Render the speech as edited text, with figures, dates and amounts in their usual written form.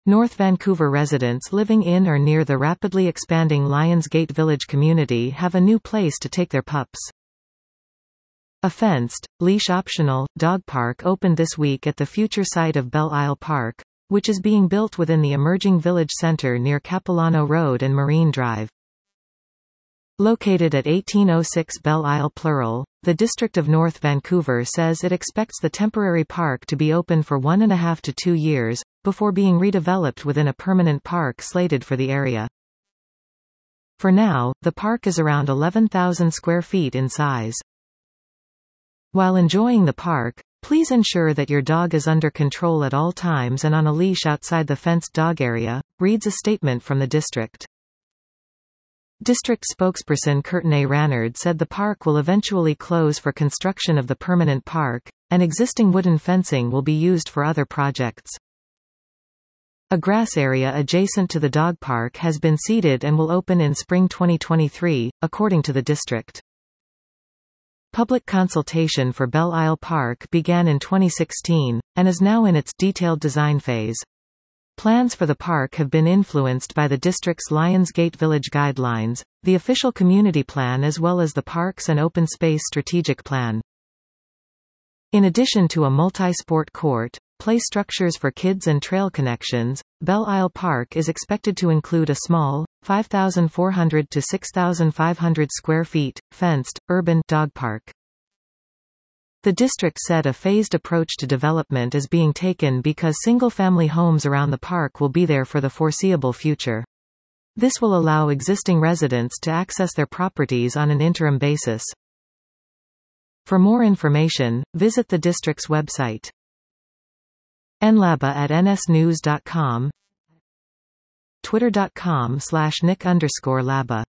North Vancouver residents living in or near the rapidly expanding Lions Gate Village community have a new place to take their pups. A fenced, leash-optional, dog park opened this week at the future site of Belle Isle Park, which is being built within the emerging village centre near Capilano Road and Marine Drive. Located at 1806 Belle Isle Plural, the District of North Vancouver says it expects the temporary park to be open for 1.5 to 2 years, before being redeveloped within a permanent park slated for the area. For now, the park is around 11,000 square feet in size. While enjoying the park, please ensure that your dog is under control at all times and on a leash outside the fenced dog area, reads a statement from the district. District spokesperson Courtney Ranard said the park will eventually close for construction of the permanent park, and existing wooden fencing will be used for other projects. A grass area adjacent to the dog park has been seeded and will open in spring 2023, according to the district. Public consultation for Belle Isle Park began in 2016, and is now in its detailed design phase. Plans for the park have been influenced by the district's Lions Gate Village Guidelines, the official community plan as well as the Parks and Open Space Strategic Plan. In addition to a multi-sport court, play structures for kids and trail connections, Belle Isle Park is expected to include a small, 5,400 to 6,500 square feet, fenced, urban dog park. The district said a phased approach to development is being taken because single-family homes around the park will be there for the foreseeable future. This will allow existing residents to access their properties on an interim basis. For more information, visit the district's website. nlaba@nsnews.com, twitter.com/nick_laba